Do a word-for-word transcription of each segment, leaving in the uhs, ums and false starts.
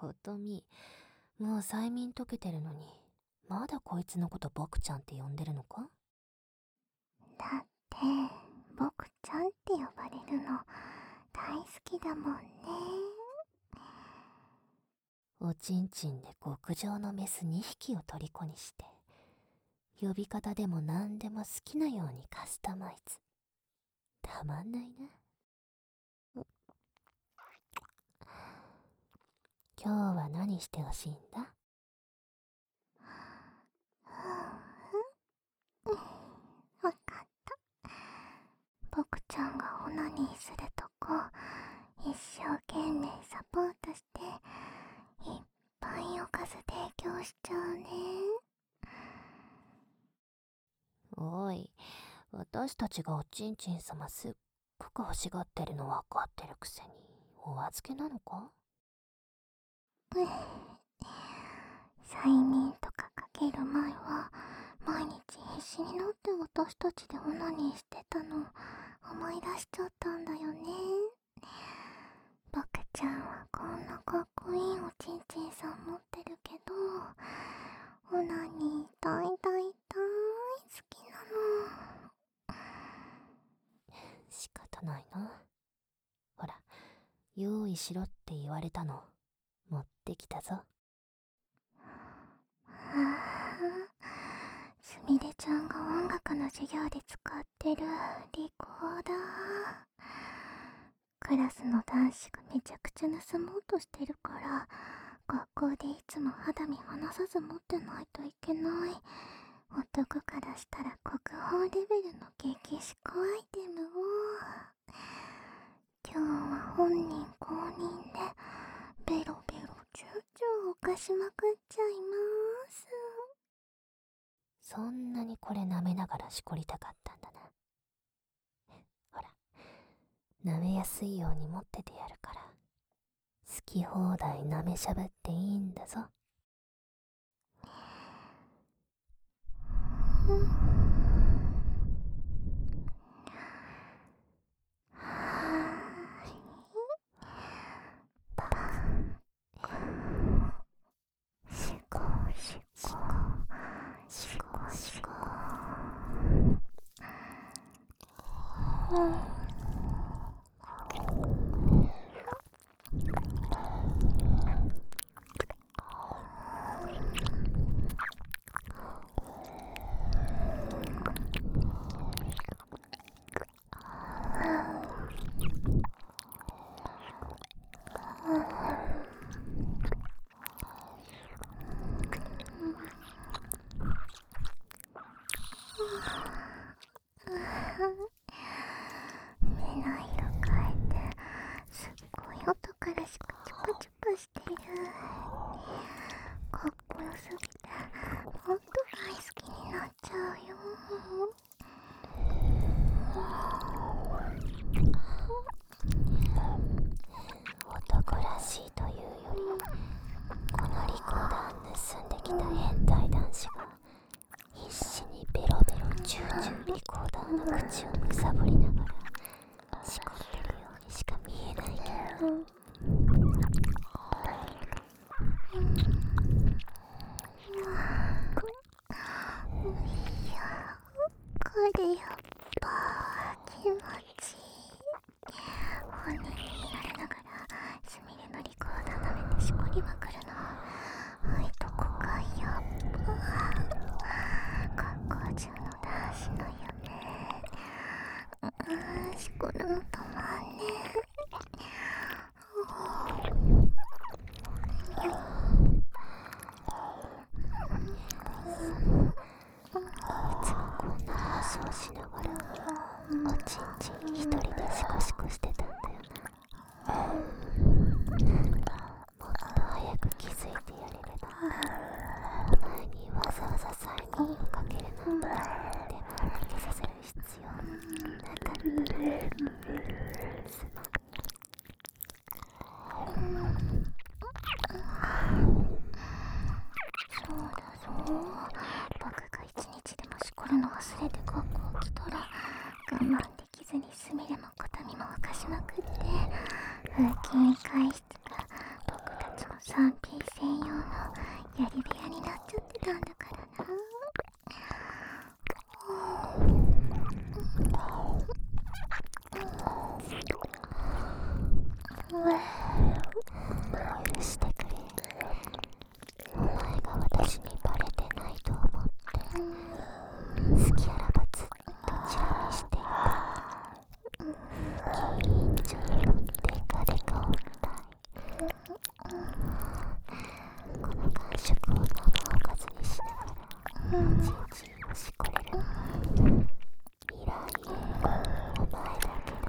ことみ、もう催眠解けてるのに、まだこいつのこと僕ちゃんって呼んでるのか？ だって、僕ちゃんって呼ばれるの大好きだもんね。 おちんちんで極上のメスにひきを虜にして、呼び方でも何でも好きなようにカスタマイズ。たまんないな。今日は何してほしいんだ？ わかった。僕ちゃんがオナニーするとこ一生懸命サポートしていっぱいおかず提供しちゃうね。 おい、私たちがおちんちん様すっごく欲しがってるの分かってるくせにお預けなのか？ うん。催眠とかかける前は毎日必死になって私たちでオナニーしてたの思い出しちゃったんだよね。僕ちゃんはこんなかっこいいおちんちんさん持ってるけど、オナニー大大大好きなの。 仕方ないな。ほら、用意しろって言われたの持ってきたぞ。 はあ、すみれちゃんが音楽の授業で使ってるリコーダー。クラスの男子がめちゃくちゃ盗もうとしてるから、学校でいつも肌身離さず持ってないといけない。男からしたら国宝レベルの激シコアイテムを。今日は本人公認でベロベロチューチューをかしまくっちゃいます。 そんなにこれ舐めながらしこりたかったんだな。ほら、舐めやすいように持っててやるから、好き放題舐めしゃぶっていいんだぞ。 シコシコシコシコ。目の色変えてすっごい音からしかチュカチュカしてる。かっこよすぎてもっと大好きになっちゃうよ。 男らしいというより、このリコーダー盗んできた変態男子が必死にベロベロチューチューリコーダーの口をむさぼりながらしこってるようにしか見えないけど、 いや、これやっぱ気持ちいい。本人に見られながらすみれのリコーダー舐めてしこりまくるの、あいとこがやっぱ学校中の男子の夢。うーん、しこるの止まんねえ。 いつもこんな話をしながらおちんちん一人でシコシコしてたんだよな。もっと早く気づいてやれれば、お前にわざわざ催眠をかけるなんて手間をかけさせる必要なかった。 さんピー 専用のやり部屋になっちゃってたんだからな。 許してくれ。お前が私にバレてないと思って好きあらばずっとチラ見していた。近所のデカデカおっぱい、この感触を生おかずにしながらおちんちんをしこれるのは未来お前だけだ。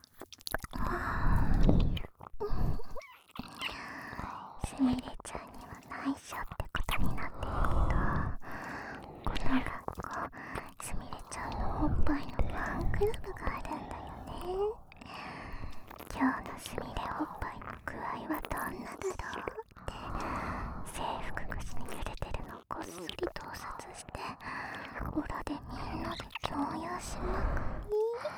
すみれちゃんには内緒ってことになってるけど、この学校すみれちゃんのおっぱいのファンクラブがあるんだよね。今日のすみれおっぱいの具合はどんなだろうって制服越しに揺れてるのをこっそり盗撮して裏でみんなで共有しまくり。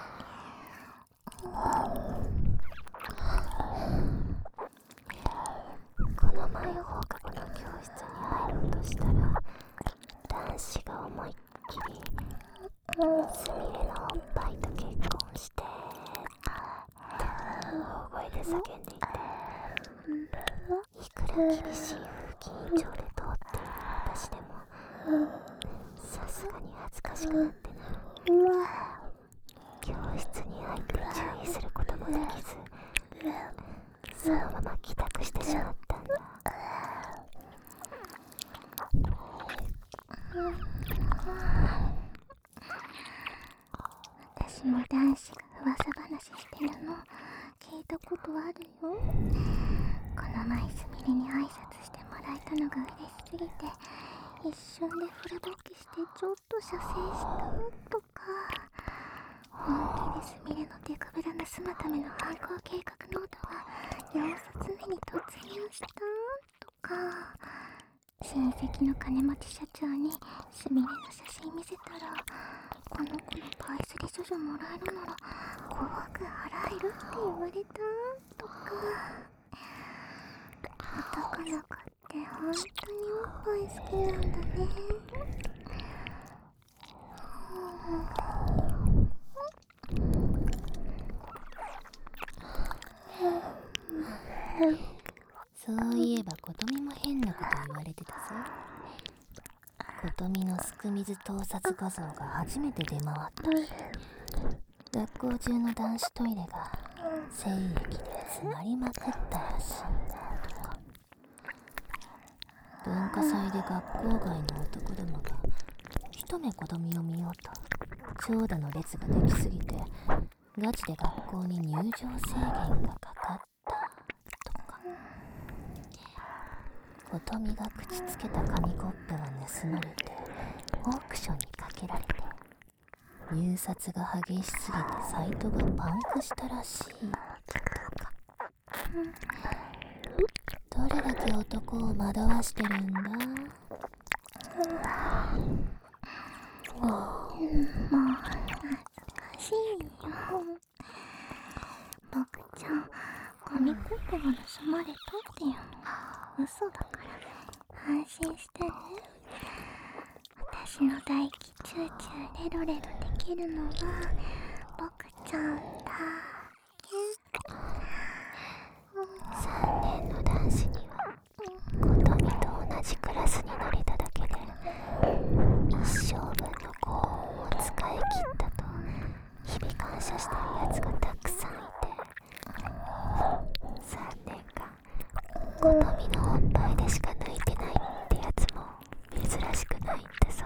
この前放課後の教室に入ろうとしたら男子が思いっきりすみれのおっぱいと結婚して大声で叫んでいて、いくら厳しい風紀委員長で通っている私でもさすがに恥ずかしくなってな、教室に入って注意することもできずそのまま帰宅してしまったんだ。 私も男子が噂話してるの聞いたことあるよ。この前すみれに挨拶してもらえたのが嬉しすぎて一瞬でフル勃起してちょっと射精したとか、本気ですみれのデカブラ盗むための犯行計画ノートがよんさつめに突入したとか、親戚の金持ち社長にすみれの写真見せたらこの子のパイスリ処女もらえるならごおく払えるって言われたとか、男の子って本当におっぱい好きなんだね。 そういえば琴美も変なこと言われてたぞ。琴美のすく水盗撮画像が初めて出回った日、学校中の男子トイレが精液で詰まりまくったらしいんだとか。文化祭で学校外の男どもが一目琴美を見ようと長蛇の列ができすぎてガチで学校に入場制限がかかったとか。琴美が口つけた紙コップが盗まれてオークションにかけられて入札が激しすぎてサイトがパンクしたらしいとか。どれだけ男を惑わしてるんだ。 もう恥ずかしいよ。僕ちゃん紙コップが盗まれたっていうのは嘘だから安心してね。私の唾液チューチューレロレロできるのは僕ちゃんだけ。 さんねんの男子には琴美と同じクラスになれただけで一生分の幸運を使い切ったと日々感謝してるやつがたくさんいて、さんねんかん琴美のおっぱいでしか抜いてないってやつも珍しくないんだぞ。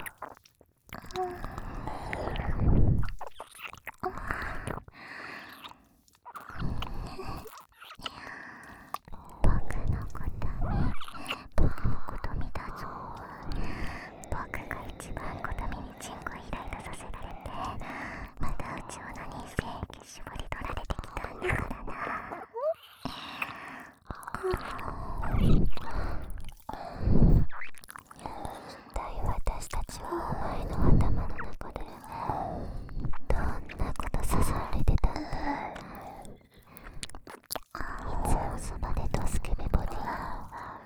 僕のこと僕のこと見たぞ。僕が一番ことみにチンコイライラさせられてまたうちを何精液絞り取られてきたんだからな。 一体私たちはお前の頭の中でどんなことさせられてたんだろうな。いつもそばでドスケベボディ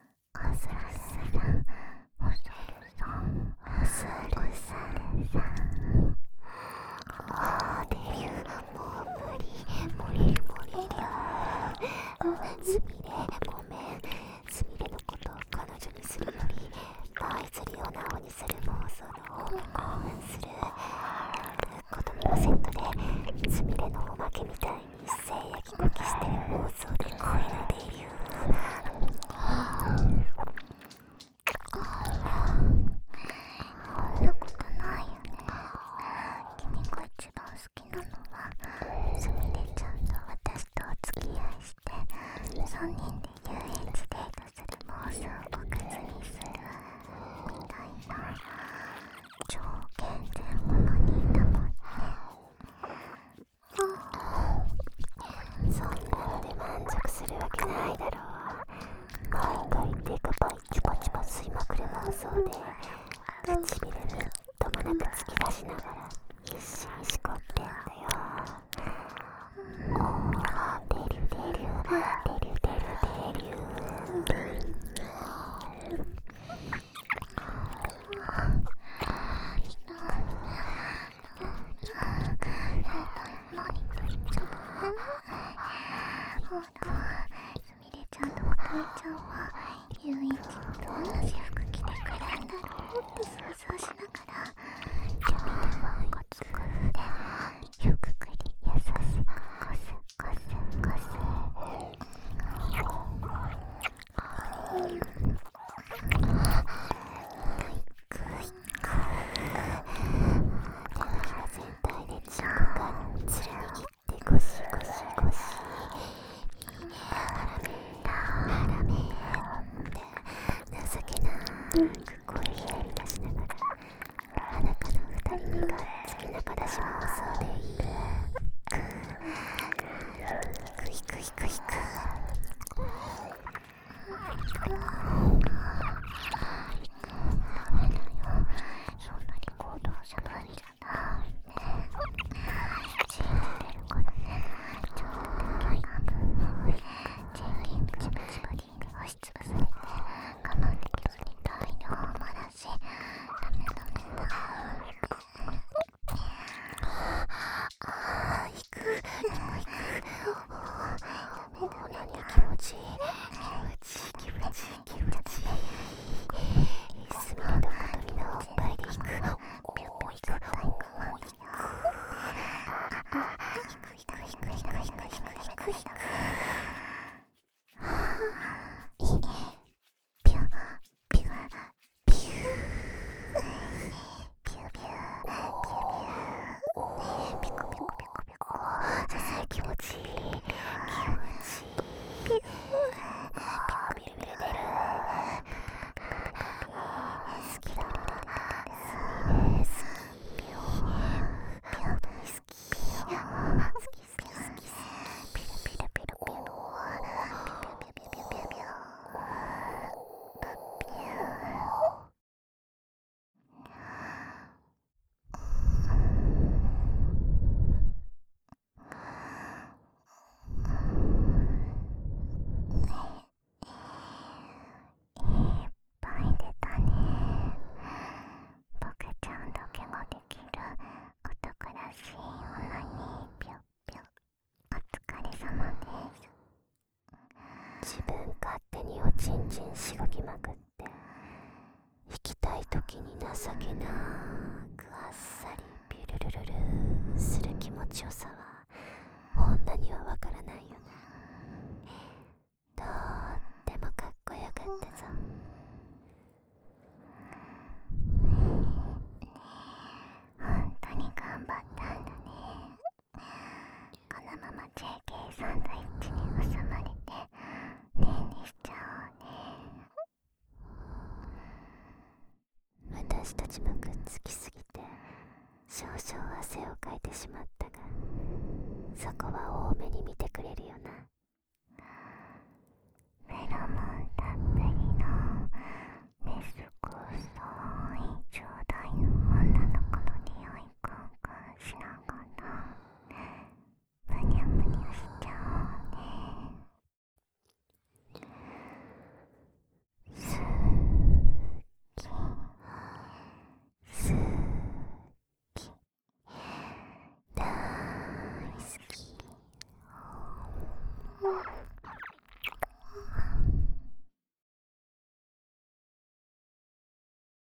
おするするおするさんおするするさんあーデビューもう無理漏れる漏れるすみれごめんすみれのことを彼女にするより愛するような青にする妄想の方が興奮する子供のセットですみれのおまけみたいに性やきこきしてる妄想で恋のデビューそんなことないよね。君が一番好きなのはすみれちゃんと私とお付き合いしてさんにんで遊園地デートする妄想をほら、すみれちゃんとお父ちゃんはゆういちと同じ服着てくるんだろうって想像しながら指でわんこ作ってゆっくり優しくこすこすこす。グイグイグ手のひら全体でチンコがっつり握ってゴシゴシゴシ。ハラメって情けなく声ひねり出しながら裸の二人にがっつき中出し妄想でいい。グイグイグイグイ。ダメだよ、そんなに行動しゃばりじゃな。血が出るからね、ちょっとだけ半分チェンリンプチプチボディに押しつぶされて我慢できずに大量漏らし、ダメダメだ。あー、行く行く行く。ダメダメだ。気持ちいい気持ちいい気持ちいい気持ちいい。すみれとことみのおっぱいで行く。おー、行くおー、行く。あ、行く行く行く行く行く行く行く行く。いいね。ピューピューピューピューピューピューピコピコピコピコ。さすが気持ちいい気持ちいい。ピューあー、ビルビル出る。好きだ。すみれ好き。ピューピュー好き。好き好き好き。ピルピルピルピル。ピューピューピューピューピューピューピュー。いっぱい出たね。僕ちゃんだけができる男らしい女にぴょっぴょっ。お疲れ様です。自分勝手におちんちんしごきまくって行きたい時に情けなくあっさりピュルルルルする気持ちよさは女にはわからないよね。とってもかっこよかったぞ。本当に頑張ったんだね。このまま ジェーケー サンドイッチに挟まれてねんにしちゃおうね。私たちもくっつきすぎて少々汗をかいてしまったが、そこは多めに見てくれるよな。フェロモン